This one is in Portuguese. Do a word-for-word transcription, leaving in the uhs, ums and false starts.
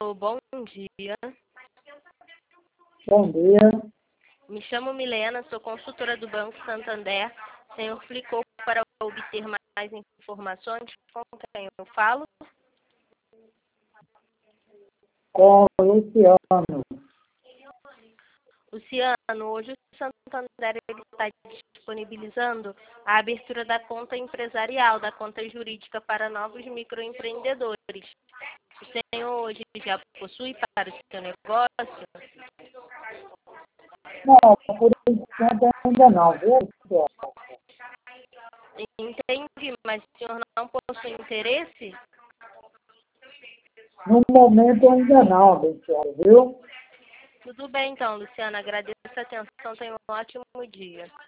bom dia. Bom dia. Me chamo Milena, sou consultora do Banco Santander. O senhor clicou para obter mais informações? Com quem eu falo? Com o Luciano. Luciano, hoje o Santander está disponibilizando a abertura da conta empresarial, da conta jurídica para novos microempreendedores. O senhor hoje já possui para o seu negócio? Não, por enquanto ainda não, viu, Luciano? Entendi, mas o senhor não possui interesse? No momento ainda não, Luciano, viu? Tudo bem então, Luciana. Agradeço a atenção. Tenha um ótimo dia.